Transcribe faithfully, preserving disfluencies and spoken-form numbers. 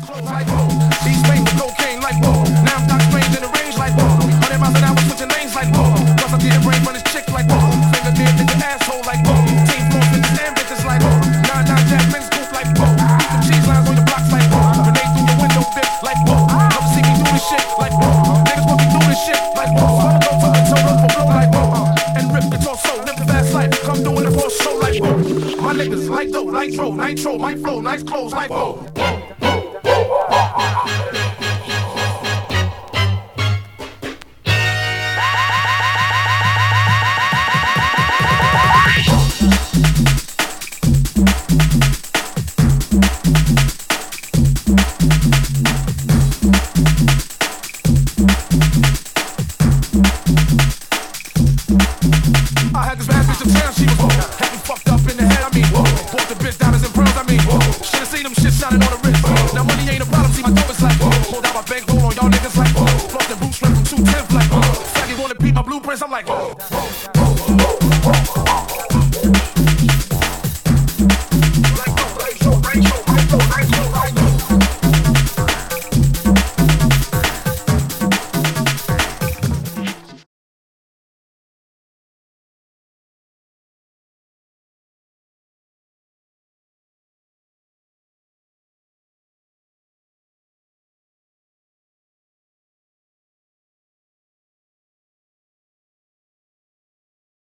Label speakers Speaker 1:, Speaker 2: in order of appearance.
Speaker 1: clothes like whoa. These things with cocaine like whoa. Now I'm Doc Strange in the range like whoa. Hundred miles an hour switching lanes like whoa. Plus I'm getting brain from this chick like whoa. Finger near nigga asshole like whoa. Team floor bitches and bitches like whoa. Nine nine jack men's group like whoa. Keep them cheese lines on your blocks like whoa. Grenade through your window bitch like whoa. Come see me do this shit like whoa. Niggas want me do this shit like whoa. So I'ma go to the toe for blow like whoa. And rip the torso, live the fast life. Come doing it for a show like whoa. My niggas like dough, nitro, nitro, my flow, nice clothes like whoa. I had this bad bitch uptown, she was whoa. Had me fucked up in the head, I mean whoa. Bought the bitch diamonds and pearls, I mean whoa. Should've seen them shit shining on the wrist. Whoa. Now money ain't a problem, see my dope is like whoa. Pulled out my bankroll on y'all niggas like whoa. Flossed the bootstrap from two ten like whoa. Faggot wanna beat my blueprints, I'm like whoa.